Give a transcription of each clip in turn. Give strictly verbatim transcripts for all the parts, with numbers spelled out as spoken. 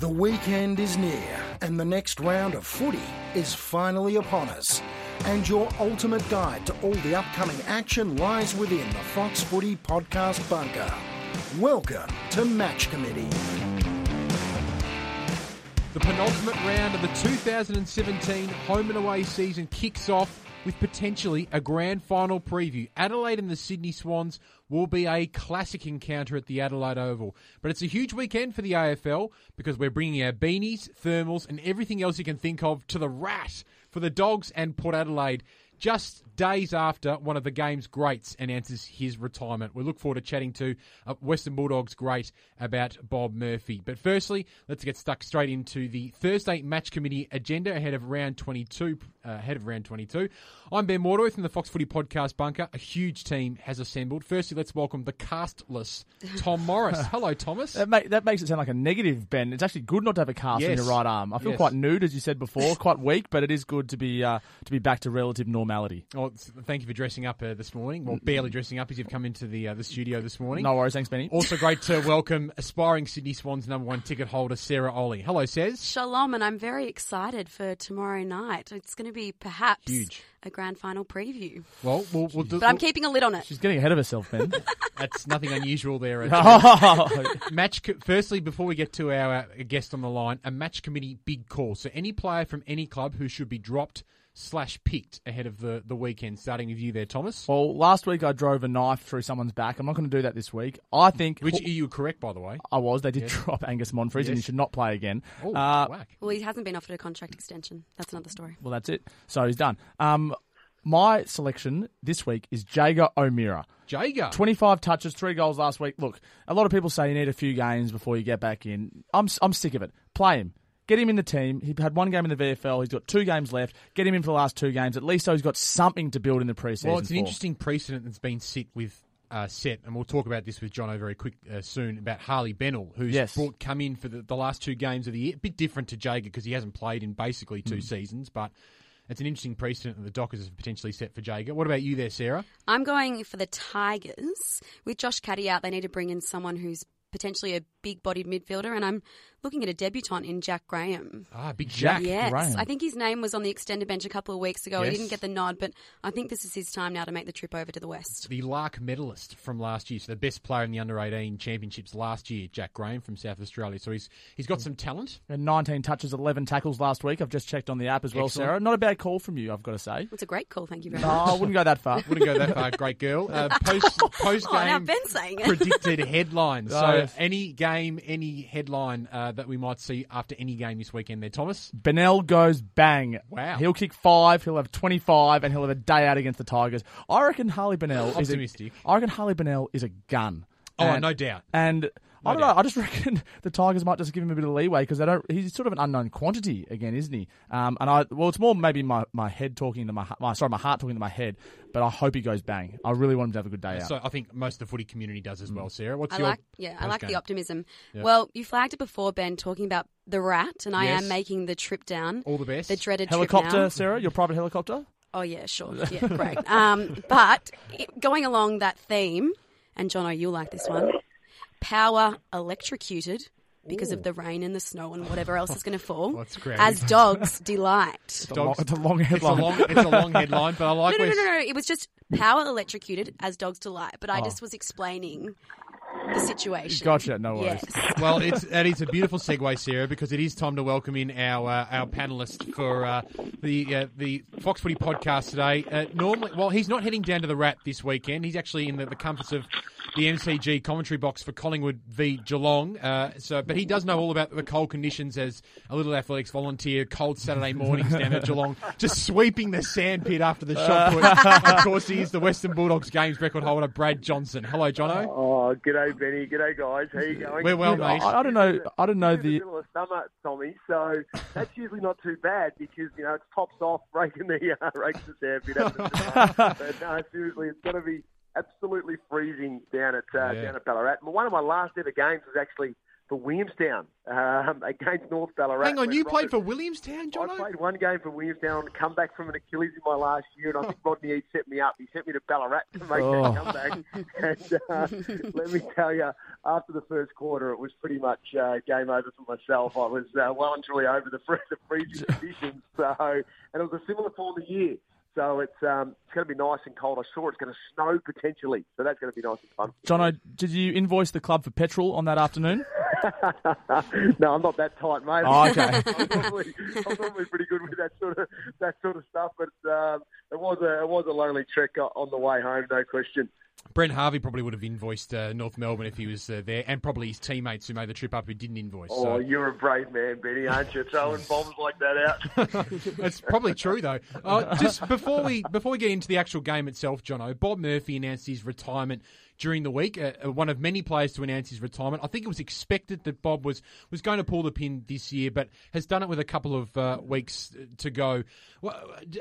The weekend is near and the next round of footy is finally upon us. And your ultimate guide to all the upcoming action lies within the Fox Footy Podcast bunker. Welcome to Match Committee. The penultimate round of the two thousand seventeen home and away season kicks off with potentially a grand final preview. Adelaide and the Sydney Swans will be a classic encounter at the Adelaide Oval. But it's a huge weekend for the A F L because we're bringing our beanies, thermals and everything else you can think of to the Rat for the Dogs and Port Adelaide, just days after one of the game's greats announces his retirement. We look forward to chatting to uh, Western Bulldogs great about Bob Murphy. But firstly, let's get stuck straight into the Thursday Match Committee agenda ahead of round twenty-two. Uh, ahead of round twenty-two. I'm Ben Waterworth from the Fox Footy Podcast bunker. A huge team has assembled. Firstly, let's welcome the castless Tom Morris. Hello, Thomas. That, make, that makes it sound like a negative, Ben. It's actually good not to have a cast Yes. on your right arm. I feel Yes. quite nude, as you said before, quite weak, but it is good to be uh, to be back to relative normality. Oh, thank you for dressing up uh, this morning. Well, barely dressing up as you've come into the uh, the studio this morning. No worries, thanks, Benny. Also great to welcome aspiring Sydney Swans number one ticket holder, Sarah Ollie. Hello, Says. Shalom, and I'm very excited for tomorrow night. It's going to be perhaps Huge. a grand final preview. Well, we'll, we'll do, But I'm keeping a lid on it. She's getting ahead of herself, Ben. that's nothing unusual there. Oh, Match. Co- Firstly, before we get to our uh, guest on the line, a match committee big call. So any player from any club who should be dropped slash picked ahead of the, the weekend, starting with you there, Thomas. well, last week I drove a knife through someone's back. I'm not going to do that this week. I think... Which you were correct, by the way. I was. They did Yes. drop Angus Monfries, and Yes. he should not play again. Oh, Uh, whack. Well, he hasn't been offered a contract extension. That's another story. Well, that's it. So he's done. Um, my selection this week is Jager O'Meara. Jager. twenty-five touches, three goals last week. Look, a lot of people say you need a few games before you get back in. I'm I'm sick of it. Play him. Get him in the team. He had one game in the V F L. He's got two games left. Get him in for the last two games. At least so he's got something to build in the preseason. Well, it's an for. interesting precedent that's been set with uh, set, and we'll talk about this with Jono very quick uh, soon, about Harley Bennell, who's Yes. brought come in for the, the last two games of the year. A bit different to Jager because he hasn't played in basically two Mm. seasons, but it's an interesting precedent that the Dockers have potentially set for Jager. What about you there, Sarah? I'm going for the Tigers. With Josh Caddy out, they need to bring in someone who's potentially a big-bodied midfielder, and I'm looking at a debutant in Jack Graham. Ah, Big Jack. Jack. Yes, Graham. I think his name was on the extended bench a couple of weeks ago. Yes. He didn't get the nod, but I think this is his time now to make the trip over to the West. The Lark medalist from last year, so the best player in the under eighteen championships last year, Jack Graham from South Australia. So he's he's got some talent. And nineteen touches, eleven tackles last week. I've just checked on the app as well, Excellent. Sarah. Not a bad call from you, I've got to say. It's a great call, thank you very No, much. I wouldn't go that far. Wouldn't go that far, great girl. Uh, post post Oh, now game Ben's saying it. predicted headlines. So Oh, yes. any game, any headline uh, that we might see after any game this weekend there, Thomas? Bennell goes bang. Wow. He'll kick five, he'll have twenty-five, and he'll have a day out against the Tigers. I reckon Harley Bennell is a, Optimistic. I reckon Harley Bennell is a gun. Oh, And- no doubt. And I don't doubt. know. I just reckon the Tigers might just give him a bit of leeway because they don't. He's sort of an unknown quantity again, isn't he? Um, and I well, it's more maybe my, my head talking to my, my sorry my heart talking to my head. But I hope he goes bang. I really want him to have a good day out. So I think most of the footy community does as well, Sarah. What's I your like, yeah, I like the post-game? optimism. Yeah. Well, you flagged it before, Ben, talking about the Rat, and I Yes. am making the trip down, All the best. the dreaded Helicopter, trip now. Sarah, your private helicopter. Oh yeah, sure, yeah, great. Um, but it- going along that theme, and Jono, you'll like this one. Power electrocuted because of the rain and the snow and whatever else is going to fall. What's creative? As dogs delight. It's a, long, Dogs- it's a long It's a headline. long, it's a long headline, but I like No, no, where no, no, no. It was just power electrocuted as dogs delight. But I Oh. just was explaining the situation. Gotcha, no worries. Yes. Well, it's that is a beautiful segue, Sarah, because it is time to welcome in our uh, our panelist for uh, the uh, the Fox Footy podcast today. Uh, normally, well, he's not heading down to the Rat this weekend. He's actually in the, the comforts of the M C G commentary box for Collingwood v Geelong. Uh, so, but he does know all about the cold conditions as a little athletics volunteer. Cold Saturday mornings down at Geelong, just sweeping the sandpit after the shot put. Of course, he is the Western Bulldogs games record holder, Brad Johnson. Hello, Jono. Oh, g'day, Benny. G'day, guys. How you going? We're well, mate. I, I don't know. I don't know We're in the the. middle of summer, Tommy, so that's usually not too bad because, you know, it's tops off, raking the, uh, raking the sandpit after the summer. But no, seriously, it's going to be absolutely freezing down at uh, Yeah. down at Ballarat. One of my last ever games was actually for Williamstown um, against North Ballarat. Hang on, you Robert, played for Williamstown, John? I played one game for Williamstown, come back from an Achilles in my last year, and I think Rodney Eade set me up. He sent me to Ballarat to make Oh. that comeback. And uh, let me tell you, after the first quarter, it was pretty much uh, game over for myself. I was uh, well and truly over the, free, the freezing conditions. So, and it was a similar form of year. So it's um, it's going to be nice and cold. I saw it's going to snow potentially, so that's going to be nice and fun. Jono, did you invoice the club for petrol on that afternoon? No, I'm not that tight, mate. Oh, okay. I'm, normally, I'm normally pretty good with that sort of that sort of stuff, but um, it was a it was a lonely trek on the way home, no question. Brent Harvey probably would have invoiced uh, North Melbourne if he was uh, there, and probably his teammates who made the trip up who didn't invoice. Oh, so. You're a brave man, Benny, aren't you? Throwing bombs like that out. It's probably true though. Uh, just before we before we get into the actual game itself, Jono, Bob Murphy announced his retirement during the week. Uh, one of many players to announce his retirement. I think it was expected that Bob was was going to pull the pin this year, but has done it with a couple of uh, weeks to go. Well,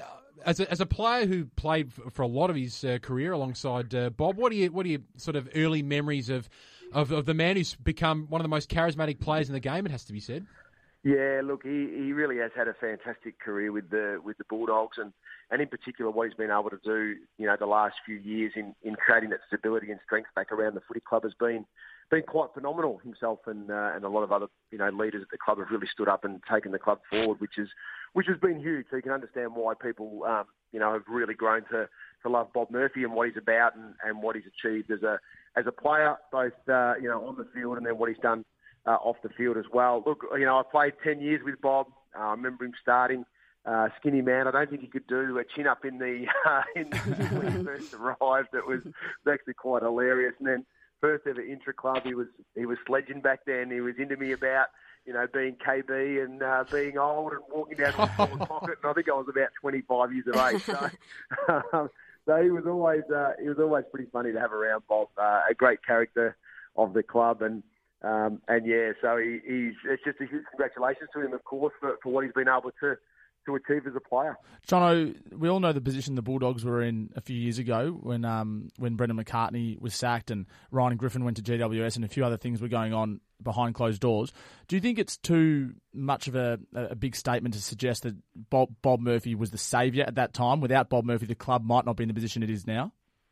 as a, as a player who played for a lot of his uh, career alongside uh, Bob, what are you what are your sort of early memories of, of of the man who's become one of the most charismatic players in the game? It has to be said. Yeah, look, he, he really has had a fantastic career with the with the Bulldogs, and, and in particular what he's been able to do, you know, the last few years in, in creating that stability and strength back around the footy club has been been quite phenomenal. Himself and uh, and a lot of other, you know, leaders at the club have really stood up and taken the club forward, which is which has been huge. So you can understand why people, um, you know, have really grown to, to love Bob Murphy and what he's about and, and what he's achieved as a as a player, both uh, you know on the field and then what he's done Uh, off the field as well. Look, you know, I played ten years with Bob. Uh, I remember him starting, uh, skinny man. I don't think he could do a chin up in the uh, in when he first arrived. It was, it was actually quite hilarious. And then first ever intra club, he was he was sledging back then. He was into me about you know being K B and uh, being old and walking down to the forward pocket. And I think I was about twenty-five years of age. So, um, so he was always uh, he was always pretty funny to have around. Bob, uh, a great character of the club and. Um, and yeah, so he, he's it's just a huge congratulations to him, of course, for, for what he's been able to, to achieve as a player. Jono, we all know the position the Bulldogs were in a few years ago when um, when Brendan McCartney was sacked and Ryan Griffin went to G W S and a few other things were going on behind closed doors. Do you think it's too much of a, a big statement to suggest that Bob, Bob Murphy was the saviour at that time? Without Bob Murphy, the club might not be in the position it is now?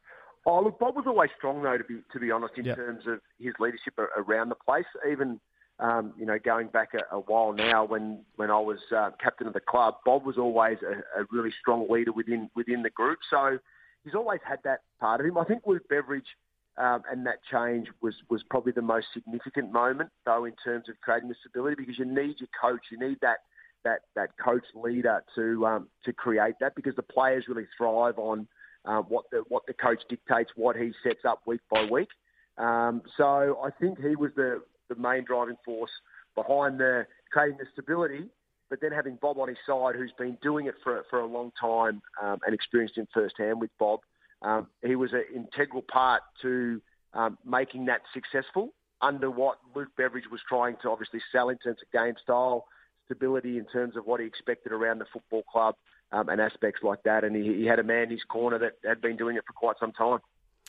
Oh, look, Bob was always strong, though, to be to be honest, in yep. terms of his leadership around the place. Even, um, you know, going back a, a while now, when, when I was uh, captain of the club, Bob was always a, a really strong leader within within the group. So he's always had that part of him. I think Luke Beveridge um, and that change was, was probably the most significant moment, though, in terms of creating the stability, because you need your coach, you need that that that coach leader to um, to create that, because the players really thrive on. Uh, what the what the coach dictates, what he sets up week by week. Um, so I think he was the, the main driving force behind the creating the stability, but then having Bob on his side, who's been doing it for for a long time um, and experienced it firsthand with Bob. Um, he was an integral part to um, making that successful under what Luke Beveridge was trying to obviously sell in terms of game style, stability in terms of what he expected around the football club. Um, and aspects like that, and he, he had a man in his corner that had been doing it for quite some time.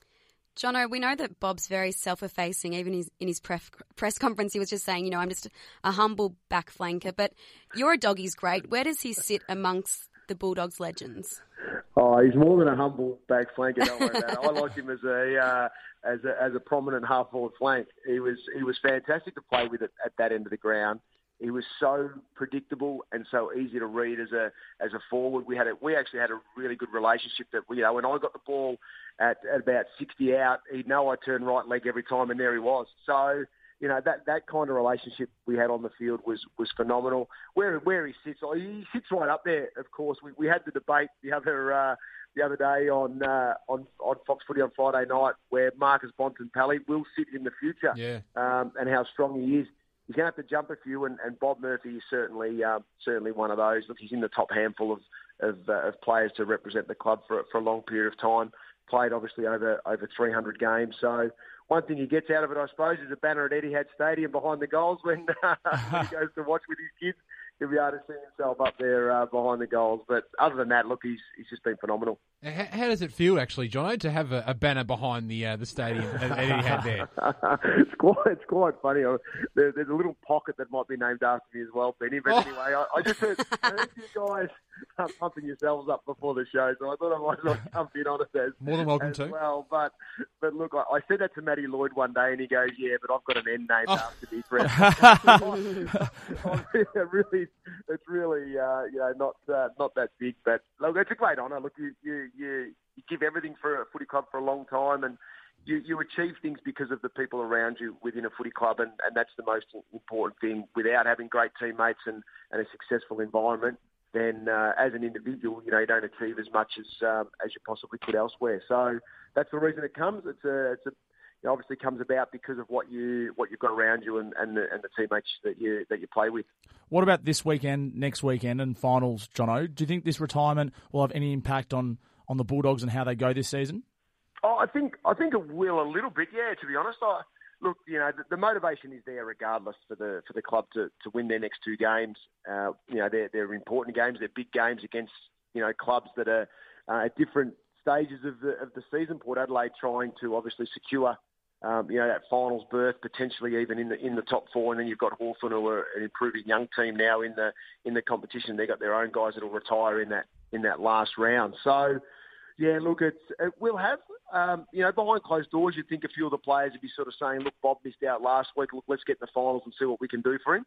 Jono, we know that Bob's very self-effacing. Even his, in his pref, press conference, he was just saying, you know, I'm just a humble back flanker. But you're a doggy's great. Where does he sit amongst the Bulldogs legends? Oh, he's more than a humble back flanker. Don't worry about it. I like him as a uh, as a as a prominent half forward flank. He was he was fantastic to play with at, at that end of the ground. He was so predictable and so easy to read as a as a forward. We had a, we actually had a really good relationship. That you know, when I got the ball at, at about sixty out, he'd know I turned right leg every time, and there he was. So you know that, that kind of relationship we had on the field was, was phenomenal. Where where he sits, oh, he sits right up there. Of course, we, we had the debate the other uh, the other day on uh, on on Fox Footy on Friday night, where Marcus Bontempelli will sit in the future, yeah. um, and how strong he is. He's going to have to jump a few, and, and Bob Murphy is certainly um, certainly one of those. Look, he's in the top handful of of, uh, of players to represent the club for for a long period of time. Played obviously over over three hundred games, so one thing he gets out of it, I suppose, is a banner at Etihad Stadium behind the goals when, uh, when he goes to watch with his kids. He'll be able to see himself up there uh, behind the goals. But other than that, look, he's he's just been phenomenal. How, how does it feel, actually, Jono, to have a, a banner behind the uh, the stadium that Etihad there? it's quite it's quite funny. There, there's a little pocket that might be named after me as well, Benny. But Oh. anyway, I, I just heard, I heard you guys uh, pumping yourselves up before the show, so I thought I might as well jump in on it as, More than welcome as to. well. But but look, I, I said that to Matty Lloyd one day, and he goes, "Yeah, but I've got an N named Oh. after me." For it. really, it's really uh, you know not uh, not that big, but look, it's a great honour. Look, you you you. You give everything for a footy club for a long time, and you, you achieve things because of the people around you within a footy club, and, and that's the most important thing. Without having great teammates and, and a successful environment, then uh, as an individual, you know, you don't achieve as much as um, as you possibly could elsewhere. So that's the reason it comes. It's a, it's a it obviously comes about because of what you what you've got around you and, and the and the teammates that you that you play with. What about this weekend, next weekend, and finals, Jono? Do you think this retirement will have any impact on, on the Bulldogs and how they go this season? Oh, I think I think it will a little bit. Yeah, to be honest, I, look, you know, the, the motivation is there regardless for the for the club to, to win their next two games. Uh, you know, they're they're important games. They're big games against you know clubs that are uh, at different stages of the of the season. Port Adelaide trying to obviously secure. Um, you know, that finals berth, potentially even in the in the top four, and then you've got Hawthorn, who are an improving young team now in the in the competition. They've got their own guys that will retire in that in that last round. So, yeah, look, it's it will have um, you know behind closed doors. You'd think a few of the players would be sort of saying, "Look, Bob missed out last week. Look, let's get in the finals and see what we can do for him."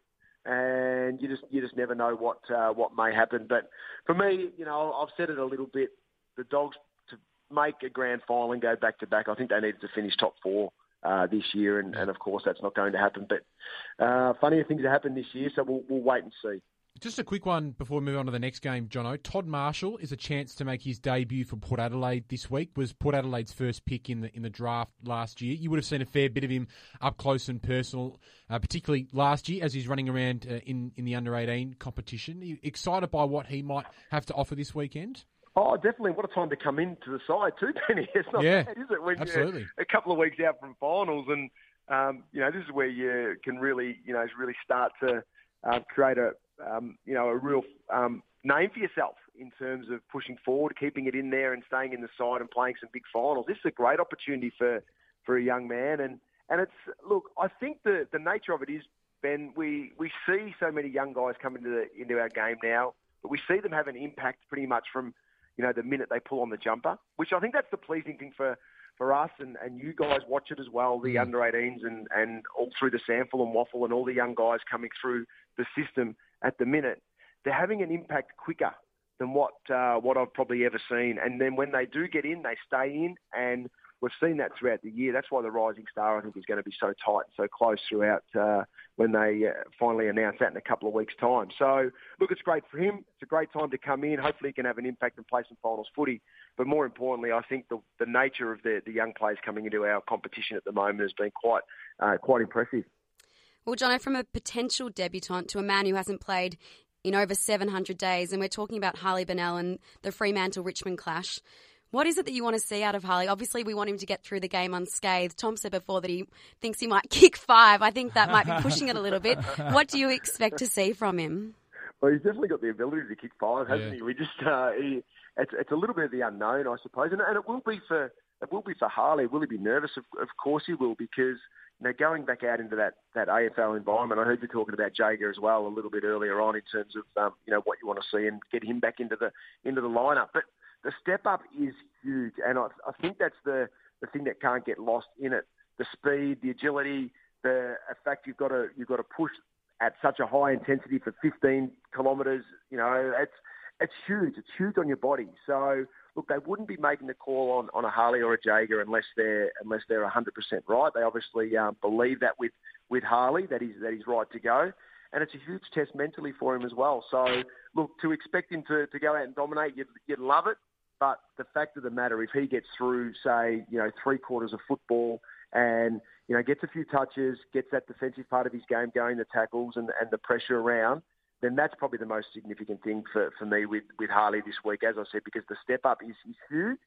And you just you just never know what uh, what may happen. But for me, you know, I've said it a little bit. The Dogs to make a grand final and go back to back. I think they needed to finish top four. Uh, this year, and, and of course that's not going to happen. But uh, funnier things have happened this year, so we'll, we'll wait and see. Just a quick one before we move on to the next game, Jono. Todd Marshall is a chance to make his debut for Port Adelaide this week. Was Port Adelaide's first pick in the in the draft last year. You would have seen a fair bit of him up close and personal, uh, particularly last year as he's running around uh, in in the under eighteen competition. Are you excited by what he might have to offer this weekend? Oh, definitely. What a time to come into the side too, Penny. It's not Yeah, bad, is it? When absolutely. You're a couple of weeks out from finals, and um, you know this is where you can really, you know, really start to uh, create a, um, you know, a real um, name for yourself in terms of pushing forward, keeping it in there, and staying in the side and playing some big finals. This is a great opportunity for, for a young man, and, and it's look. I think the, the nature of it is, Ben, we, we see so many young guys come into the, into our game now, but we see them have an impact pretty much from. You know, the minute they pull on the jumper, which I think that's the pleasing thing for, for us and, and you guys watch it as well, the mm. under eighteens and, and all through the Sample and Waffle and all the young guys coming through the system at the minute. They're having an impact quicker than what uh, what I've probably ever seen. And then when they do get in, they stay in, and we've seen that throughout the year. That's why the Rising Star, I think, is going to be so tight and so close throughout uh, when they uh, finally announce that in a couple of weeks' time. So, look, it's great for him. It's a great time to come in. Hopefully he can have an impact and play some finals footy. But more importantly, I think the, the nature of the, the young players coming into our competition at the moment has been quite uh, quite impressive. Well, Jono, from a potential debutant to a man who hasn't played in over seven hundred days, and we're talking about Harley Bennell and the Fremantle-Richmond clash, what is it that you want to see out of Harley? Obviously, we want him to get through the game unscathed. Tom said before that he thinks he might kick five. I think that might be pushing it a little bit. What do you expect to see from him? Well, he's definitely got the ability to kick five, hasn't Yeah. he? We just uh, he, it's it's a little bit of the unknown, I suppose, and, and it will be for it will be for Harley. Will he be nervous? Of, of course he will, because you know going back out into that, that A F L environment. I heard you talking about Jaeger as well a little bit earlier on in terms of um, you know what you want to see and get him back into the into the lineup, but. The step up is huge, and I, I think that's the, the thing that can't get lost in it. The speed, the agility, the fact you've got to you've got to push at such a high intensity for fifteen kilometres. You know, it's it's huge. It's huge on your body. So look, they wouldn't be making the call on, on a Harley or a Jaeger unless they're unless they're one hundred percent right. They obviously um, believe that with, with Harley that he's that he's right to go. And it's a huge test mentally for him as well. So, look, to expect him to, to go out and dominate, you'd, you'd love it. But the fact of the matter, if he gets through, say, you know, three quarters of football and, you know, gets a few touches, gets that defensive part of his game going, the tackles and, and the pressure around, then that's probably the most significant thing for, for me with, with Harley this week, as I said, because the step up is, is huge.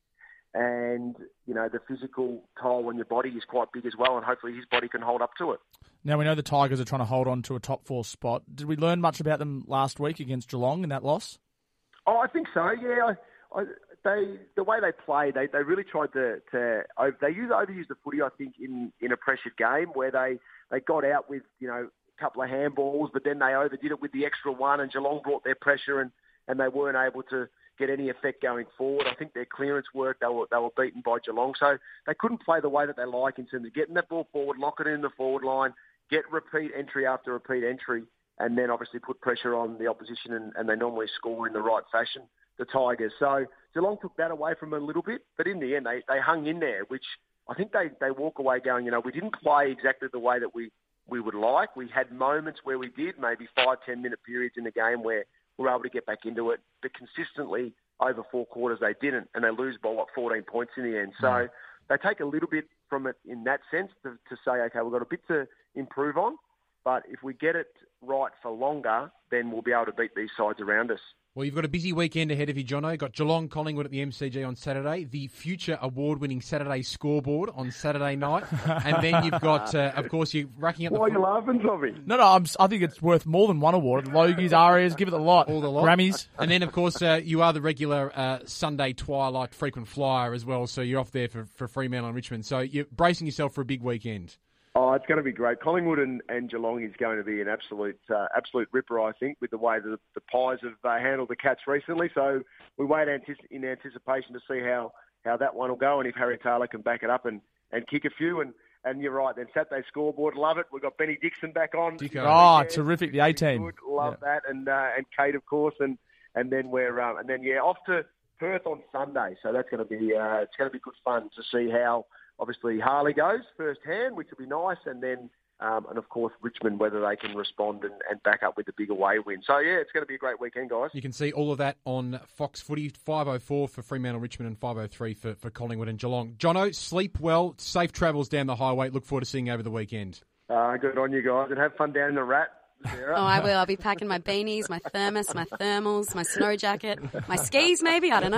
and, you know, the physical toll on your body is quite big as well, and hopefully his body can hold up to it. Now, we know the Tigers are trying to hold on to a top four spot. Did we learn much about them last week against Geelong in that loss? Oh, I think so, yeah. I, I, they the way they played, they, they really tried to, to they used, overused the footy, I think, in, in a pressured game where they, they got out with, you know, a couple of handballs, but then they overdid it with the extra one, and Geelong brought their pressure, and, and they weren't able to get any effect going forward. I think their clearance work, they were they were beaten by Geelong. So they couldn't play the way that they like in terms of getting that ball forward, lock it in the forward line, get repeat entry after repeat entry, and then obviously put pressure on the opposition, and, and they normally score in the right fashion, the Tigers. So Geelong took that away from them a little bit, but in the end they, they hung in there, which I think they, they walk away going, you know, we didn't play exactly the way that we, we would like. We had moments where we did, maybe five, ten minute periods in the game where we were able to get back into it, but consistently over four quarters they didn't, and they lose by, what, fourteen points in the end. So mm. they take a little bit from it in that sense to, to say, okay, we've got a bit to improve on, but if we get it right for longer, then we'll be able to beat these sides around us. Well, you've got a busy weekend ahead of you, Jono. You've got Geelong Collingwood at the M C G on Saturday, the future award-winning Saturday scoreboard on Saturday night, and then you've got, uh, of course, you're racking up the... Why are you laughing, Tommy? No, no, I'm, I think it's worth more than one award. Logies, Arias, give it a lot. All the lot. Grammys. And then, of course, uh, you are the regular uh, Sunday twilight frequent flyer as well, so you're off there for, for Fremantle and Richmond. So you're bracing yourself for a big weekend. Oh, it's going to be great. Collingwood and, and Geelong is going to be an absolute uh, absolute ripper, I think, with the way the, the Pies have uh, handled the Cats recently. So we wait antici- in anticipation to see how, how that one will go, and if Harry Taylor can back it up and, and kick a few. And, and you're right, then Saturday scoreboard, love it. We've got Benny Dixon back on. Dicko. Oh, terrific, the A-team. Good. Love yeah. that. And uh, and Kate, of course. And and then we're um, and then, yeah, off to Perth on Sunday. So that's going to be uh, it's going to be good fun to see how, obviously, Harley goes firsthand, which will be nice, and then, um, and of course, Richmond, whether they can respond and, and back up with a big away win. So, yeah, it's going to be a great weekend, guys. You can see all of that on Fox Footy, five oh four for Fremantle, Richmond, and five oh three for, for Collingwood and Geelong. Jono, sleep well, safe travels down the highway. Look forward to seeing you over the weekend. Uh, good on you guys, and have fun down in the Rat. Oh, I will. I'll be packing my beanies, my thermos, my thermals, my snow jacket, my skis, maybe. I don't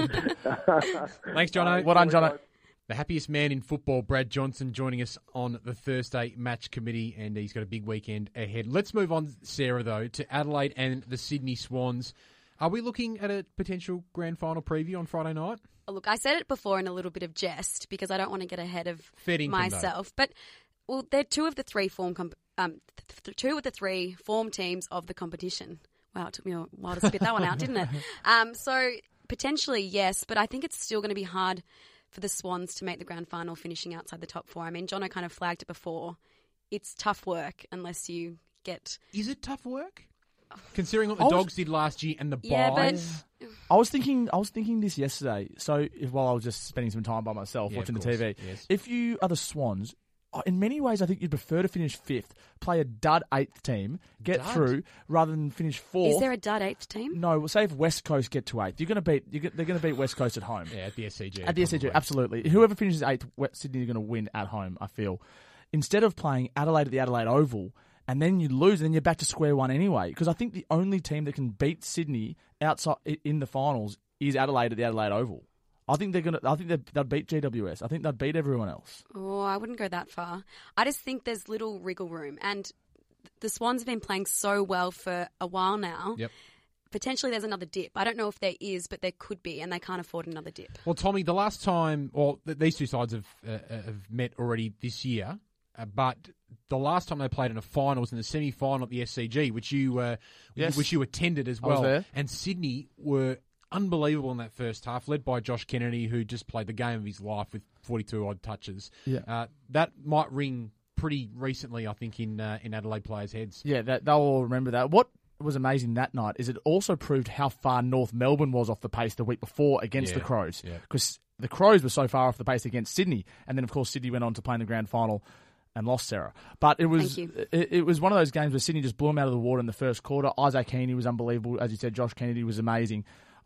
know. Thanks, Jono. Well done, Jono. The happiest man in football, Brad Johnson, joining us on the Thursday match committee, and he's got a big weekend ahead. Let's move on, Sarah, though, to Adelaide and the Sydney Swans. Are we looking at a potential grand final preview on Friday night? Look, I said it before in a little bit of jest because I don't want to get ahead of Fair myself. But, well, they're two of the three form comp- um, th- th- two of the three form teams of the competition. Wow, it took me a while to spit that one out, didn't it? Um, so, potentially, yes, but I think it's still going to be hard for the Swans to make the grand final finishing outside the top four. I mean, Jono kind of flagged it before. It's tough work unless you get... Is it tough work? Considering what the was... Dogs did last year and the yeah, buys? But... I was thinking I was thinking this yesterday. So if, while I was just spending some time by myself yeah, watching the course. T V, yes. If you are the Swans, in many ways I think you'd prefer to finish fifth, play a dud eighth team, get Dud? through, rather than finish fourth. Is there a dud eighth team? No, well, say if West Coast get to eighth, you're going to beat. You're, they're going to beat West Coast at home. Yeah, at the S C G. At the S C G, absolutely. Whoever finishes eighth, Sydney are going to win at home, I feel. Instead of playing Adelaide at the Adelaide Oval, and then you lose, and then you're back to square one anyway. Because I think the only team that can beat Sydney outside in the finals is Adelaide at the Adelaide Oval. I think they're gonna. I think they'd, they'd beat G W S. I think they'd beat everyone else. Oh, I wouldn't go that far. I just think there's little wriggle room, and the Swans have been playing so well for a while now. Yep. Potentially there's another dip. I don't know if there is, but there could be, and they can't afford another dip. Well, Tommy, the last time, well, th- these two sides have uh, have met already this year, uh, but the last time they played in a final was in the semi-final at the S C G, which you uh, Yes. which you attended as I was well. there. And Sydney were unbelievable in that first half, led by Josh Kennedy, who just played the game of his life with forty-two odd touches. Yeah. Uh, that might ring pretty recently, I think, in uh, in Adelaide players' heads. Yeah, that, they'll all remember that. What was amazing that night is it also proved how far North Melbourne was off the pace the week before against Yeah, the Crows. yeah. Because the Crows were so far off the pace against Sydney. And then, of course, Sydney went on to play in the grand final and lost, Sarah. But it was Thank you. it, it was one of those games where Sydney just blew them out of the water in the first quarter. Isaac Heaney was unbelievable. As you said, Josh Kennedy was amazing.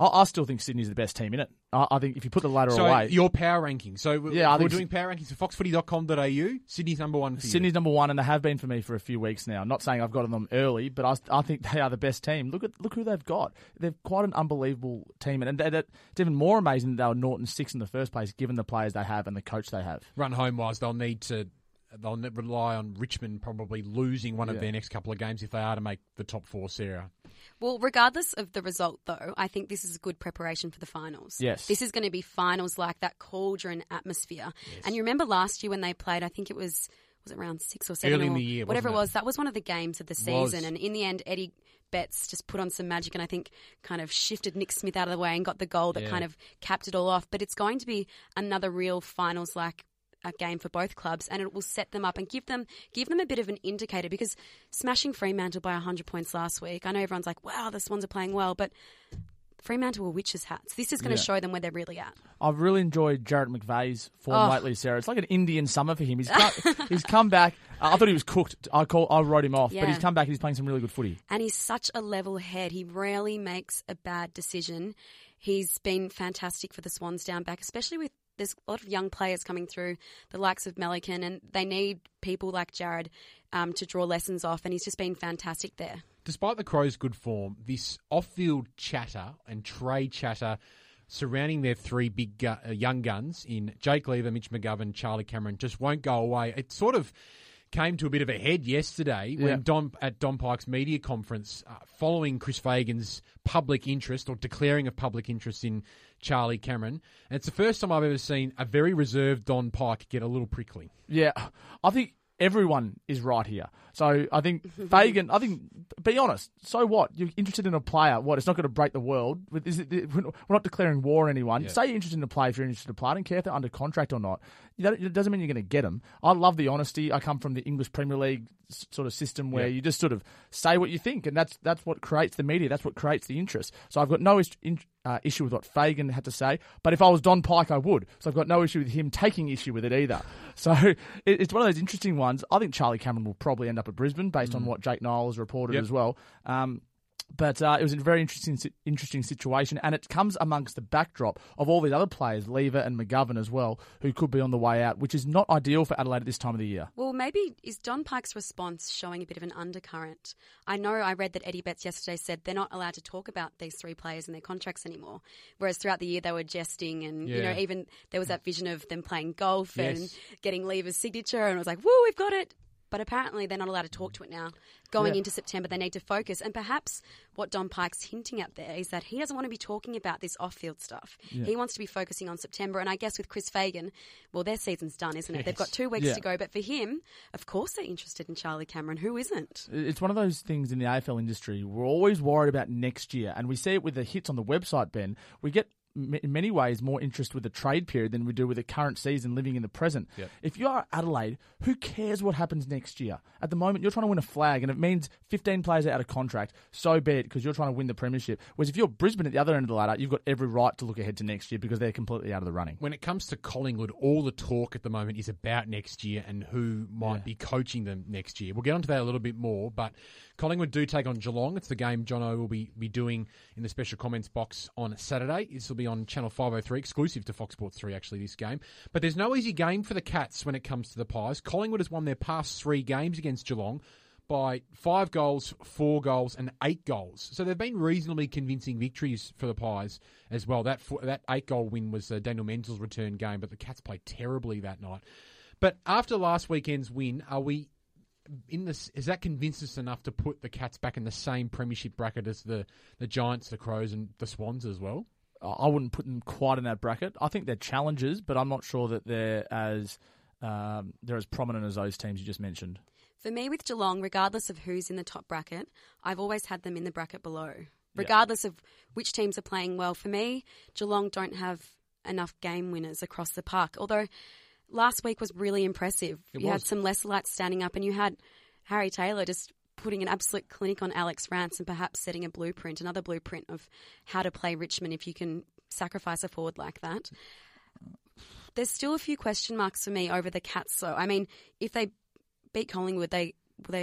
I, I still think Sydney's the best team in it. I, I think if you put the ladder so away, your power ranking. So Yeah, I we're think doing power rankings for fox footy dot com dot a u. Sydney's number one for you. Sydney's number one, and they have been for me for a few weeks now. Not saying I've gotten them early, but I, I think they are the best team. Look at look who they've got. They're quite an unbelievable team, and, and that, it's even more amazing that they were Norton six in the first place, given the players they have and the coach they have. Run home wise, they'll need to. They'll rely on Richmond probably losing one of Yeah. their next couple of games if they are to make the top four, Sarah. Well, regardless of the result, though, I think this is a good preparation for the finals. Yes. This is going to be finals like that cauldron atmosphere. Yes. And you remember last year when they played, I think it was, was it around six or seven? Early or in the year, whatever it wasn't it? was. That was one of the games of the season. Was. And in the end, Eddie Betts just put on some magic and I think kind of shifted Nick Smith out of the way and got the goal that Yeah. kind of capped it all off. But it's going to be another real finals like a game for both clubs, and it will set them up and give them give them a bit of an indicator, because smashing Fremantle by one hundred points last week, I know everyone's like, wow, the Swans are playing well, but Fremantle were witches' hats. This is going to Yeah. show them where they're really at. I've really enjoyed Jarrett McVeigh's form Oh. lately, Sarah. It's like an Indian summer for him. He's come, he's come back. I thought he was cooked. I call I wrote him off, Yeah. but he's come back and he's playing some really good footy. And he's such a level head. He rarely makes a bad decision. He's been fantastic for the Swans down back, especially with there's a lot of young players coming through, the likes of Melican, and they need people like Jared um, to draw lessons off, and he's just been fantastic there. Despite the Crows' good form, this off-field chatter and trade chatter surrounding their three big gu- uh, young guns in Jake Lever, Mitch McGovern, Charlie Cameron just won't go away. It sort of came to a bit of a head yesterday when Yeah. Don at Don Pyke's media conference, uh, following Chris Fagan's public interest or declaring of public interest in Charlie Cameron. And it's the first time I've ever seen a very reserved Don Pyke get a little prickly. Yeah, I think everyone is right here. So I think Fagan, I think, be honest, so what? You're interested in a player. What? It's not going to break the world. Is it, we're not declaring war on anyone. Yeah. Say you're interested in a player if you're interested in a player. I don't care if they're under contract or not. It doesn't mean you're going to get them. I love the honesty. I come from the English Premier League sort of system where Yeah. you just sort of say what you think, and that's that's what creates the media. That's what creates the interest. So I've got no is- in, uh, issue with what Fagan had to say, but if I was Don Pyke, I would. So I've got no issue with him taking issue with it either. So it, it's one of those interesting ones. I think Charlie Cameron will probably end up at Brisbane based on what Jake Niles reported Yep. as well. Um, But uh, it was a very interesting interesting situation, and it comes amongst the backdrop of all these other players, Lever and McGovern as well, who could be on the way out, which is not ideal for Adelaide at this time of the year. Well, maybe is Don Pyke's response showing a bit of an undercurrent? I know I read that Eddie Betts yesterday said they're not allowed to talk about these three players and their contracts anymore, whereas throughout the year they were jesting, and you Yeah. know, even there was that vision of them playing golf and Yes. getting Lever's signature, and it was like, woo, we've got it. But apparently they're not allowed to talk to it now. Going Yeah. into September, they need to focus. And perhaps what Don Pyke's hinting at there is that he doesn't want to be talking about this off-field stuff. Yeah. He wants to be focusing on September. And I guess with Chris Fagan, well, their season's done, isn't it? They've got Yes. two weeks Yeah. to go. But for him, of course they're interested in Charlie Cameron. Who isn't? It's one of those things in the A F L industry. We're always worried about next year, and we see it with the hits on the website, Ben. We get, m- in many ways, more interest with the trade period than we do with the current season living in the present. Yep. If you are Adelaide, who cares what happens next year? At the moment, you're trying to win a flag, and it means fifteen players are out of contract. So be it, because you're trying to win the premiership. Whereas if you're Brisbane at the other end of the ladder, you've got every right to look ahead to next year because they're completely out of the running. When it comes to Collingwood, all the talk at the moment is about next year and who might Yeah. be coaching them next year. We'll get onto that a little bit more, but Collingwood do take on Geelong. It's the game Jono will be, be doing in the special comments box on Saturday. This will be on Channel five oh three, exclusive to Fox Sports three, actually, this game. But there's no easy game for the Cats when it comes to the Pies. Collingwood has won their past three games against Geelong by five goals, four goals, and eight goals. So they've been reasonably convincing victories for the Pies as well. That four, that eight-goal win was uh, Daniel Menzel's return game, but the Cats played terribly that night. But after last weekend's win, are we in this? Has that convinced us enough to put the Cats back in the same premiership bracket as the, the Giants, the Crows, and the Swans as well? I wouldn't put them quite in that bracket. I think they're challengers, but I'm not sure that they're as um, they're as prominent as those teams you just mentioned. For me, with Geelong, regardless of who's in the top bracket, I've always had them in the bracket below. Regardless of which teams are playing well, for me, Geelong don't have enough game winners across the park. Although last week was really impressive. It you was. had some lesser lights standing up, and you had Harry Taylor just putting an absolute clinic on Alex Rance and perhaps setting a blueprint, another blueprint of how to play Richmond if you can sacrifice a forward like that. There's still a few question marks for me over the Cats, though. I mean, if they beat Collingwood, they they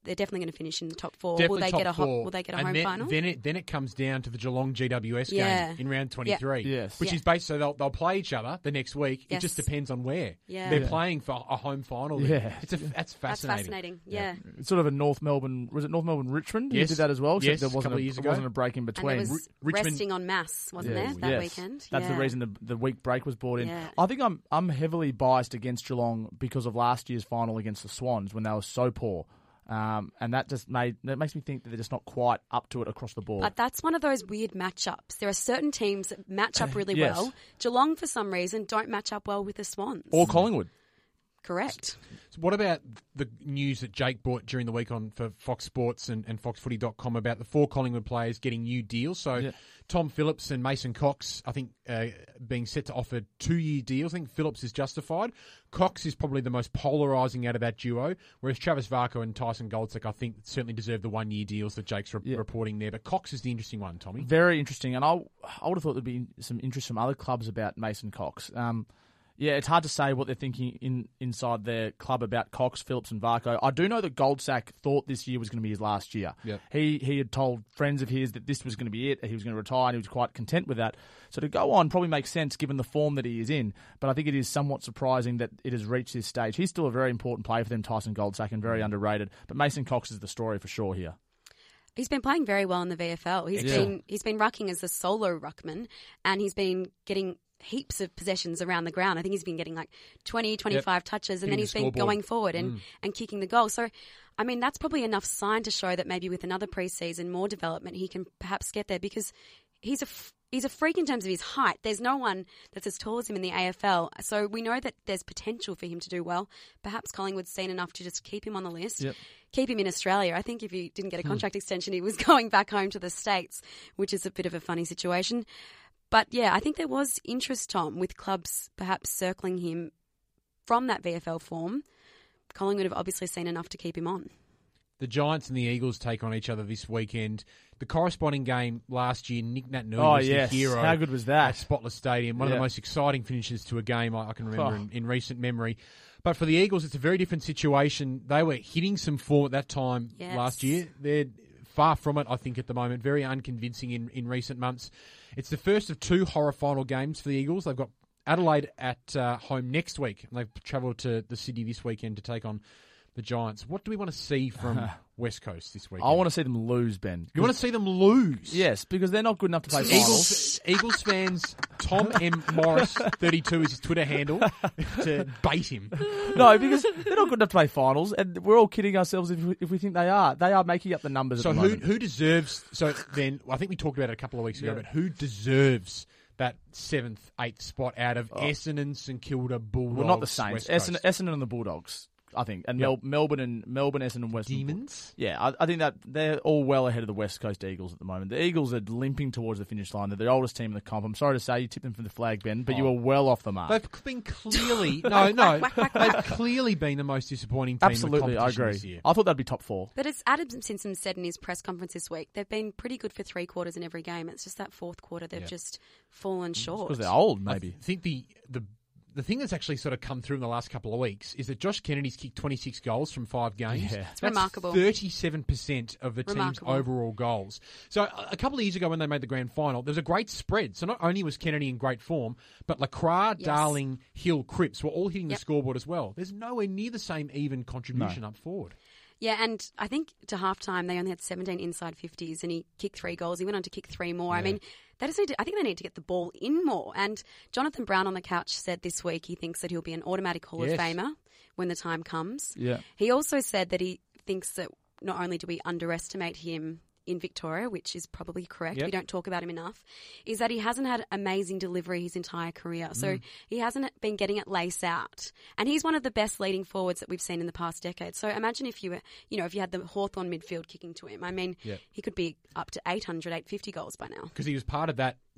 they're definitely going to finish in the top four. Definitely will they top get a ho- four. Will they get a and home then, final? Then it then it comes down to the Geelong G W S Yeah. game in round twenty-three. Yeah. Yes. Which Yeah. is based so they'll they'll play each other the next week. Yes. It just depends on where. Yeah. They're Yeah. playing for a home final. Yeah. Then. It's a, that's That's fascinating. fascinating. Yeah. It's sort of a North Melbourne. Was it North Melbourne Richmond? Yes. Who did that as well. Except Yes, there a wasn't couple a, of years there ago. wasn't a break in And between. there was Ri- Richmond- resting on mass, wasn't Yeah. there, that Yes. weekend? That's the Yeah. reason the, the week break was brought in. Yeah. I think I'm I'm heavily biased against Geelong because of last year's final against the Swans when they were so poor, um, and that just made that makes me think that they're just not quite up to it across the board. But that's one of those weird matchups. There are certain teams that match up really Yes. well. Geelong, for some reason, don't match up well with the Swans. or Collingwood. Correct. So what about the news that Jake brought during the week on for Fox Sports and, and fox footy dot com about the four Collingwood players getting new deals? So Yeah. Tom Phillips and Mason Cox, I think, uh, being set to offer two-year deals. I think Phillips is justified. Cox is probably the most polarising out of that duo, whereas Travis Varco and Tyson Goldstick, I think, certainly deserve the one-year deals that Jake's re- Yeah. reporting there. But Cox is the interesting one, Tommy. Very interesting, and I I would have thought there'd be some interest from other clubs about Mason Cox. Um, yeah, it's hard to say what they're thinking in inside their club about Cox, Phillips, and Varco. I do know that Goldsack thought this year was going to be his last year. Yep. He he had told friends of his that this was going to be it. That he was going to retire, and he was quite content with that. So to go on probably makes sense given the form that he is in. But I think it is somewhat surprising that it has reached this stage. He's still a very important player for them, Tyson Goldsack, and very underrated. But Mason Cox is the story for sure here. He's been playing very well in the V F L. He's Yeah. been he's been rucking as a solo ruckman, and he's been getting heaps of possessions around the ground. I think he's been getting like twenty, twenty-five yep. touches, and Hitting then he's the been scoreboard. going forward and, Mm. and kicking the goal. So, I mean, that's probably enough sign to show that maybe with another preseason, more development, he can perhaps get there because he's a f- he's a freak in terms of his height. There's no one that's as tall as him in the A F L. So we know that there's potential for him to do well. Perhaps Collingwood's seen enough to just keep him on the list. Yep. Keep him in Australia. I think if he didn't get a contract extension, he was going back home to the States, which is a bit of a funny situation. But yeah, I think there was interest, Tom, with clubs perhaps circling him from that V F L form. Collingwood have obviously seen enough to keep him on. The Giants and the Eagles take on each other this weekend. The corresponding game last year, Nick Nat-Nui Oh, was yes. the hero. How good was At that? Spotless Stadium. One of Yeah. the most exciting finishes to a game I, I can remember Oh. in, in recent memory. But for the Eagles, it's a very different situation. They were hitting some form at that time Yes. last year. They're far from it, I think, at the moment. Very unconvincing in, in recent months. It's the first of two horror final games for the Eagles. They've got Adelaide at uh, home next week, and they've travelled to the Sydney this weekend to take on the Giants. What do we want to see from West Coast this weekend? I want to see them lose, Ben. You want to see them lose? Yes, because they're not good enough to play finals. Eagles, Eagles fans, Tom M. Morris, thirty-two is his Twitter handle, to bait him. No, because they're not good enough to play finals, and we're all kidding ourselves if we, if we think they are. They are making up the numbers So at the who moment. who deserves, so then, I think we talked about it a couple of weeks ago, Yeah. but who deserves that seventh, eighth spot out of Essendon, St Kilda, Bulldogs, Well, not the Saints. West Coast? Essendon, Essendon and the Bulldogs, I think. And Yep. Mel, Melbourne and Melbourne, Essendon, and Western. Demons? Yeah, I, I think that they're all well ahead of the West Coast Eagles at the moment. The Eagles are limping towards the finish line. They're the oldest team in the comp. I'm sorry to say you tipped them for the flag, Ben, but you Oh. were well off the mark. They've been clearly, no, no, they've clearly been the most disappointing team in the Absolutely, I competition agree. this year. I thought that'd be top four. But as Adam Simpson said in his press conference this week, they've been pretty good for three quarters in every game. It's just that fourth quarter they've Yeah. just fallen short. Because they're old, I maybe. th- think the, the the thing that's actually sort of come through in the last couple of weeks is that Josh Kennedy's kicked twenty-six goals from five games. Yeah. It's That's remarkable. thirty-seven percent of the team's Remarkable. overall goals. So a- a couple of years ago when they made the grand final, there was a great spread. So not only was Kennedy in great form, but Lacroix, Yes. Darling, Hill, Cripps were all hitting the Yep. scoreboard as well. There's nowhere near the same even contribution up forward. Yeah, and I think to halftime they only had seventeen inside fifties, and he kicked three goals. He went on to kick three more. I Yeah. mean, they just need to, I think they need to get the ball in more. And Jonathan Brown on the couch said this week he thinks that he'll be an automatic Hall Yes. of Famer when the time comes. Yeah. He also said that he thinks that not only do we underestimate him in Victoria, which is probably correct, Yep. we don't talk about him enough, is that he hasn't had amazing delivery his entire career. So Mm. he hasn't been getting it lace out. And he's one of the best leading forwards that we've seen in the past decade. So imagine if you were, you know, if you had the Hawthorn midfield kicking to him. I mean, Yep. he could be up to eight hundred, eight hundred fifty goals by now. Because he was part of that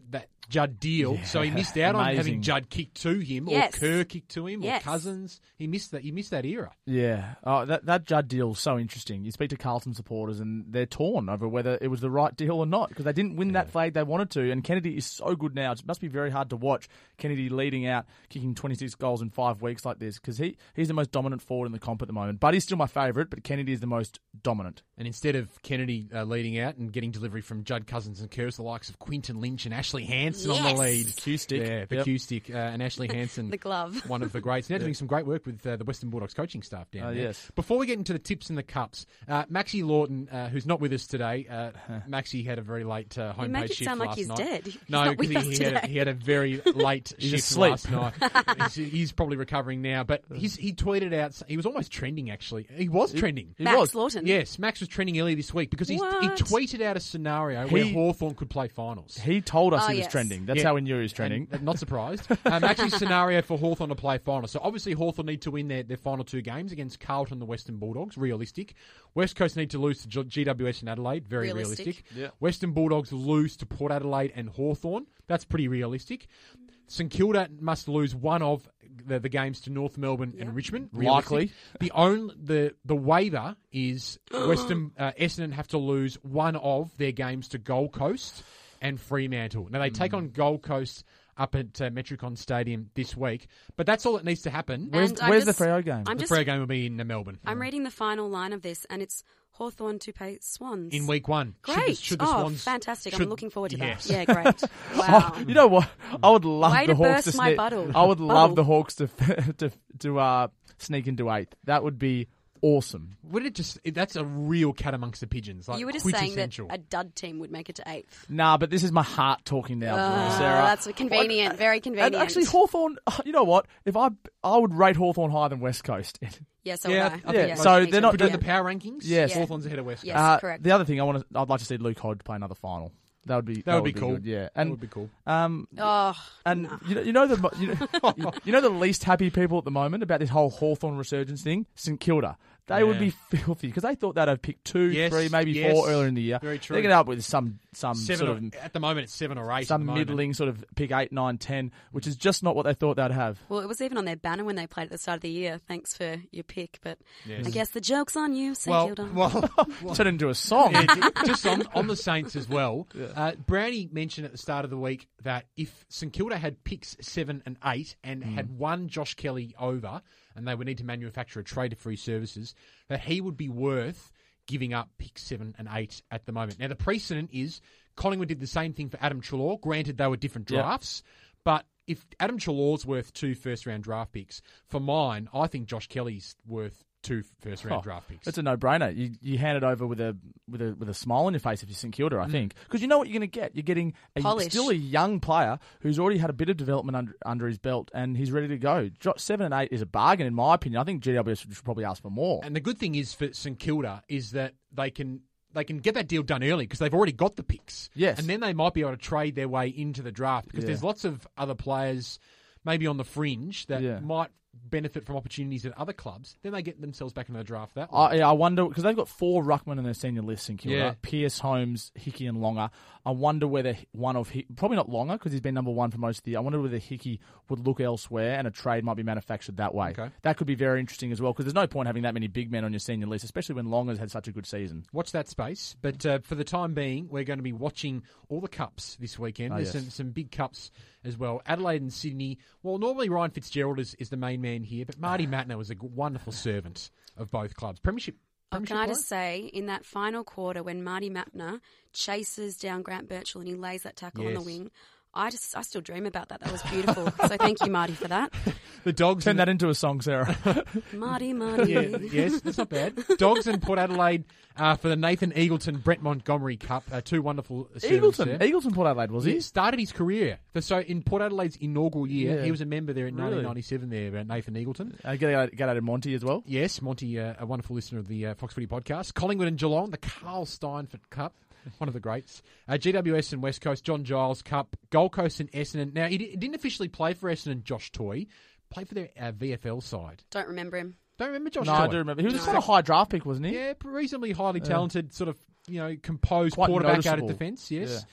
that Judd deal, Yeah, so he missed out on amazing. having Judd kick to him Yes. or Kerr kick to him Yes. or Cousins. He missed that. He missed that era. Yeah, oh, that that Judd deal is so interesting. You speak to Carlton supporters and they're torn over whether it was the right deal or not because they didn't win that flag they wanted to. And Kennedy is so good now; it must be very hard to watch Kennedy leading out, kicking twenty-six goals in five weeks like this because he, he's the most dominant forward in the comp at the moment. But he's still my favourite. But Kennedy is the most dominant. And instead of Kennedy uh, leading out and getting delivery from Judd Cousins and Kerr, the likes of Quinton Lynch and Ashley Hansen on the Yes. lead. Q stick, Yeah, the Yep. Q stick uh, and Ashley Hansen. The glove. One of the greats. Now doing some great work with uh, the Western Bulldogs coaching staff down Oh, there. yes. Before we get into the tips and the cups, uh, Maxie Lawton, uh, who's not with us today, uh, Maxie had a very late uh, You homepage make it shift sound like last he's night. dead. He's No, not with because us he, he, had a, today. he had a very late He's shift asleep. last night. he's, he's probably recovering now, but he's, he tweeted out, he was almost trending actually. He was trending. He Max was. Lawton. Yes, Max was trending earlier this week because he, he What? tweeted out a scenario where He- Hawthorn could play finals. He told us Oh, he was yes. trending. That's Yeah. how we knew he was trending. And, uh, not surprised. Um, actually, scenario for Hawthorn to play finals. So obviously Hawthorn need to win their, their final two games against Carlton and the Western Bulldogs. Realistic. West Coast need to lose to G- G W S and Adelaide. Very Realistic. realistic. Yeah. Western Bulldogs lose to Port Adelaide and Hawthorn. That's pretty realistic. St Kilda must lose one of the, the games to North Melbourne Yeah. and Richmond. Likely. Realistic. The only the the waiver is Western uh, Essendon have to lose one of their games to Gold Coast and Fremantle. Now they take on Gold Coast up at uh, Metricon Stadium this week, but that's all that needs to happen. Where's, And I'm where's just- the Freo game? I'm The just, prayer game will be in uh, Melbourne I'm reading the final line of this, and it's Hawthorn to pay Swans. in week one. Should the- Great. should the oh, Swans- fantastic. I'm should- looking forward to yes. that. Yeah, great. Wow. Oh, you know what? I would love Way the to Hawks burst to my sneak. bubble. I would Bubble. love the Hawks to to to uh, sneak into eighth. That would be awesome. Would it just? That's a real cat amongst the pigeons. Like You were just saying that quintessential. a dud team would make it to eighth. Nah, but this is my heart talking now, Oh, Sarah. that's convenient. Very convenient. And actually, Hawthorn. You know what? If I I would rate Hawthorn higher than West Coast. yeah, so Yeah, would I I. think Yeah, most- so me they're too. not- Put it in Yeah. the power rankings. Yes. Yeah. Hawthorn's ahead of West. Yes. Coast. Uh, correct. The other thing I want to, I'd like to see Luke Hodge play another final. That would be That, would be cool. good, yeah, that and would be cool. um, Oh, and you know, you know the you know, you know the least happy people at the moment about this whole Hawthorn resurgence thing, St Kilda. They would Yeah. be filthy because they thought they'd have picked two, Yes, three, maybe yes. four earlier in the year. Very true. They're going up with some some Seven sort or, of at the moment, it's seven or eight. some at the moment. middling sort of pick eight, nine, ten, which is just not what they thought they'd have. well, it was even on their banner when they played at the start of the year. Thanks for your pick, but Yes. I guess the joke's on you, St Well, Kilda. well, Turn it into a song. Yeah, ju- just on, on the Saints as well. Uh, Brownie mentioned at the start of the week that if St Kilda had picks seven and eight and had won Josh Kelly over, and they would need to manufacture a trade for his services, that he would be worth giving up picks seven and eight at the moment. Now the precedent is Collingwood did the same thing for Adam Treloar. Granted, they were different Yep. drafts, but if Adam Treloar's worth two first round draft picks, for mine, I think Josh Kelly's worth two first round Oh, draft picks. It's a no-brainer. You you hand it over with a with a with a smile on your face if you're St Kilda, I think, because you know what you're going to get. You're getting a, Polish. still a young player who's already had a bit of development under, under his belt and he's ready to go. Jo- Seven and eight is a bargain in my opinion. I think G W S should probably ask for more. And the good thing is for St Kilda is that they can they can get that deal done early because they've already got the picks. Yes. And then they might be able to trade their way into the draft because Yeah. there's lots of other players maybe on the fringe that Yeah. might benefit from opportunities at other clubs. Then they get themselves back into the draft that way. I, yeah, I wonder because they've got four ruckmen in their senior list in Kilda: Yeah. Pierce, Holmes, Hickey, and Longer. I wonder whether one of Hick, probably not Longer because he's been number one for most of the year. I wonder whether Hickey would look elsewhere and a trade might be manufactured that way. Okay. That could be very interesting as well because there's no point having that many big men on your senior list, especially when Longer's had such a good season. Watch that space. But uh, for the time being, we're going to be watching all the cups this weekend. Oh, There's yes. some, some big cups as well. Adelaide and Sydney. Well, normally Ryan Fitzgerald is, is the main man here, but Marty Matner was a g- wonderful servant of both clubs. Premiership. Oh, premiership can I player? just say, in that final quarter when Marty Mapner chases down Grant Birchall and he lays that tackle on Yes. the wing, I just I still dream about that. That was beautiful. So thank you, Marty, for that. The Dogs. Turn and that into a song, Sarah. Marty, Marty. Yeah, yes, that's not bad. Dogs and Port Adelaide uh, for the Nathan Eagleton Brett Montgomery Cup. Uh, two wonderful servants Eagleton, there. Eagleton, Port Adelaide was He he? started his career. So in Port Adelaide's inaugural year, Yeah. he was a member there in Really? nineteen ninety-seven there, uh, Nathan Eagleton. Uh, get out, get out of Monty as well. Yes, Monty, uh, a wonderful listener of the uh, Fox Footy podcast. Collingwood and Geelong, the Carl Steinfort Cup. One of the greats. Uh, G W S and West Coast, John Giles Cup. Gold Coast and Essendon. Now, he di- didn't officially play for Essendon, Josh Toy. Played for their uh, V F L side. Don't remember him. Don't remember Josh No, Toy? I do remember. He was No. a kind of high draft pick, wasn't he? Yeah, reasonably highly talented, sort of, you know, composed Quite quarterback out of noticeable. defence, yes.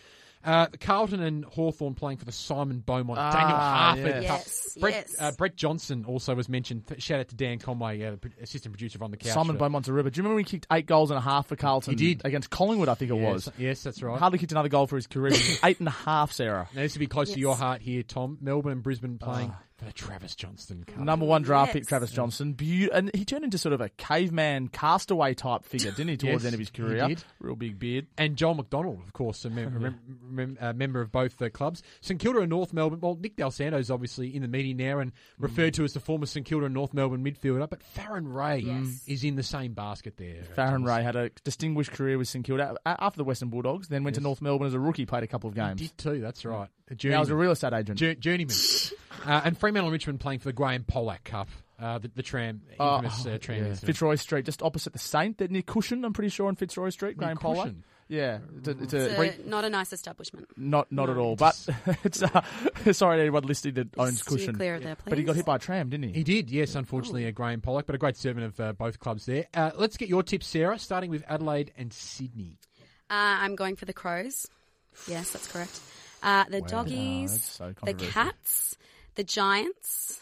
Uh, Carlton and Hawthorn playing for the Simon Beaumont Ah, Daniel Harford yes. Cup. Yes, Brett, yes. uh, Brett Johnson also was mentioned. Shout out to Dan Conway, uh, assistant producer on the couch. Simon for- Beaumont's a ripper. Do you remember when he kicked eight goals and a half for Carlton? He did. Against Collingwood, I think it Yes, was. yes, that's right. Hardly kicked another goal for his career. eight and a half, Sarah. Now, this would be close to Yes. your heart here, Tom. Melbourne and Brisbane playing for the Travis Johnston Cup. Number one draft Yes. pick, Travis Johnson. Be- and he turned into sort of a caveman castaway type figure, didn't he, towards Yes, the end of his he career? did. Real big beard. And Joel McDonald, of course, a mem- mem- mem- uh, member of both the clubs. St Kilda and North Melbourne. Well, Nick Del Santo's obviously in the media now and referred to as the former St Kilda and North Melbourne midfielder. But Farron Ray Yes. is in the same basket there. Farron Thomas. Ray had a distinguished career with St Kilda a- after the Western Bulldogs, then went to Yes. North Melbourne as a rookie, played a couple of He games. did too, that's right. A Now he's a journeyman. real estate agent. Jour- journeyman. uh, and Fremantle and Richmond playing for the Graham Pollack Cup. Uh, the, the tram, Oh, infamous uh, tram yeah. incident. Fitzroy Street, just opposite the Saint. They're near Cushion, I'm pretty sure, on Fitzroy Street, Graham Pollak. Cushion? Yeah, it's a, it's a- It's a, not a nice establishment. not not at No. all. But it's uh, sorry to anyone listening that owns Steer Cushion. clear of there, please. But he got hit by a tram, didn't he? He did, yes, unfortunately, a Graham Pollack, but a great servant of uh, both clubs there. Uh, let's get your tips, Sarah, starting with Adelaide and Sydney. Uh, I'm going for the Crows. Yes, that's correct. Uh, the Wow. Doggies, Oh, that's so the controversial. Cats, the Giants,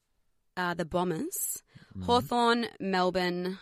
uh, the Bombers, Mm-hmm. Hawthorn, Melbourne,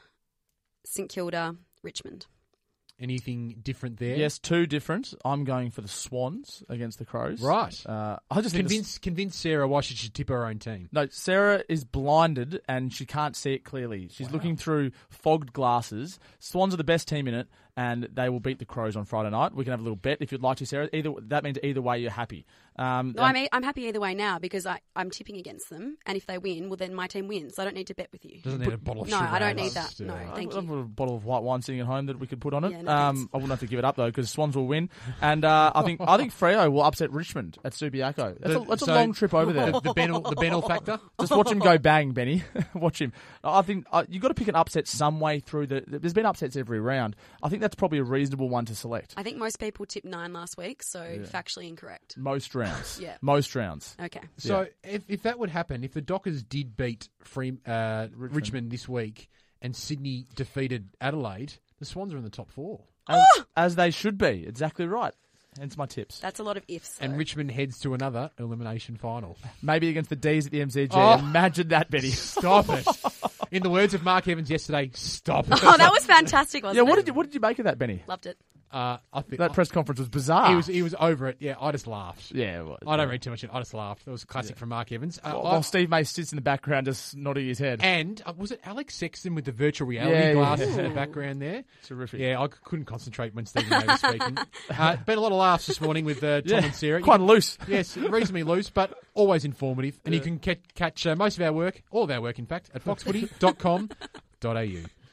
St Kilda, Richmond. Anything different there? Yes, two different. I'm going for the Swans against the Crows. Right. Uh, I just think the- Convince, convince Sarah why she should tip her own team. No, Sarah is blinded and she can't see it clearly. She's looking through fogged glasses. Swans are the best team in it, and they will beat the Crows on Friday night. We can have a little bet if you'd like to, Sarah. Either that means either way you're happy. Um, No, I'm, I'm happy either way now because I, I'm tipping against them, and if they win, well, then my team wins. So I don't need to bet with you. Doesn't need a bottle of No, sugar. I don't need Just, that. No, uh, thank I've you. got a bottle of white wine sitting at home that we could put on it. Yeah, no um, thanks. I wouldn't have to give it up though because Swans will win, and uh, I think I think Freo will upset Richmond at Subiaco. That's, The- a, that's a so- long trip over there. The, the Benel, the Benel factor? Just watch him go bang, Benny. Watch him. I think uh, you've got to pick an upset some way through the. There's been upsets every round. I think that's probably a reasonable one to select. I think most people tipped nine last week, so factually incorrect. Most rounds. Yeah. Most rounds. Okay. So if, if that would happen, if the Dockers did beat Free, uh, Richmond. this week and Sydney defeated Adelaide, the Swans are in the top four. As, as they should be. Exactly right. Hence my tips. That's a lot of ifs. And though. Richmond heads to another elimination final. Maybe against the D's at the M C G. Oh. Imagine that, Benny. Stop it. In the words of Mark Evans yesterday, stop it. Oh, that was fantastic, wasn't yeah. What it? did you What did you make of that, Benny? Loved it. Uh, I think That press conference was bizarre. he was he was over it. Yeah, I just laughed. Yeah. It was. I don't read too much in it. I just laughed. That was a classic from Mark Evans. Uh, While, I- while Steve May sits in the background, just nodding his head. and uh, was it Alex Sexton with the virtual reality Yeah, yeah, glasses yeah. in the background there? Terrific. Yeah, I c- couldn't concentrate when Stephen May was speaking. Uh, been a lot of laughs this morning with uh, Tom Yeah, and Sarah. You quite can- loose. Yes, reasonably loose, but always informative. And you can ca- catch uh, most of our work, all of our work, in fact, at fox footy dot com dot a u.